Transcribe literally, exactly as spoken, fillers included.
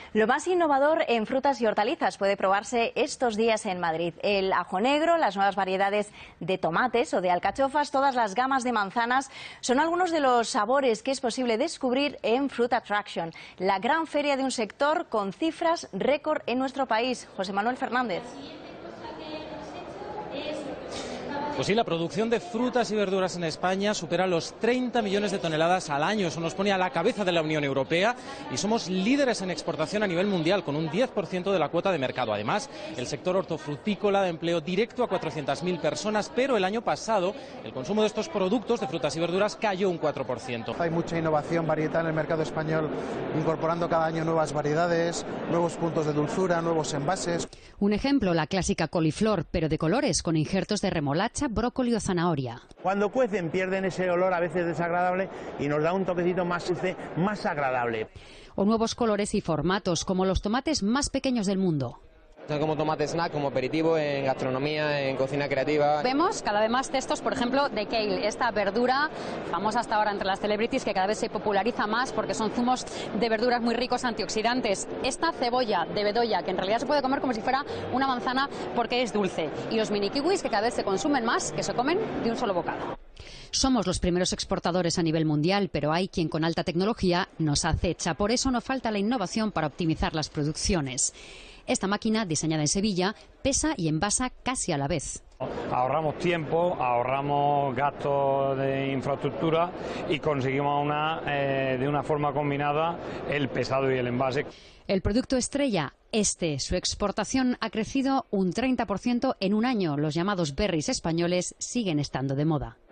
Lo más innovador en frutas y hortalizas puede probarse estos días en Madrid. El ajo negro, las nuevas variedades de tomates o de alcachofas, todas las gamas de manzanas son algunos de los sabores que es posible descubrir en Fruit Attraction, la gran feria de un sector con cifras récord en nuestro país. José Manuel Fernández. Pues sí, la producción de frutas y verduras en España supera los treinta millones de toneladas al año. Eso nos pone a la cabeza de la Unión Europea y somos líderes en exportación a nivel mundial, con un diez por ciento de la cuota de mercado. Además, el sector hortofrutícola da empleo directo a cuatrocientas mil personas, pero el año pasado el consumo de estos productos de frutas y verduras cayó un cuatro por ciento. Hay mucha innovación varietal en el mercado español, incorporando cada año nuevas variedades, nuevos puntos de dulzura, nuevos envases. Un ejemplo, la clásica coliflor, pero de colores, con injertos de remolacha, brócoli o zanahoria. Cuando cuecen pierden ese olor a veces desagradable y nos da un toquecito más dulce, más agradable. O nuevos colores y formatos, como los tomates más pequeños del mundo. Como tomate snack, como aperitivo en gastronomía, en cocina creativa. Vemos cada vez más textos, por ejemplo, de kale, esta verdura famosa hasta ahora entre las celebrities, que cada vez se populariza más porque son zumos de verduras muy ricos antioxidantes. Esta cebolla de Bedoya, que en realidad se puede comer como si fuera una manzana porque es dulce. Y los mini kiwis, que cada vez se consumen más, que se comen de un solo bocado. Somos los primeros exportadores a nivel mundial, pero hay quien con alta tecnología nos acecha. Por eso no falta la innovación para optimizar las producciones. Esta máquina, diseñada en Sevilla, pesa y envasa casi a la vez. Ahorramos tiempo, ahorramos gastos de infraestructura y conseguimos una, eh, de una forma combinada el pesado y el envase. El producto estrella, este. Su exportación ha crecido un treinta por ciento en un año. Los llamados berries españoles siguen estando de moda.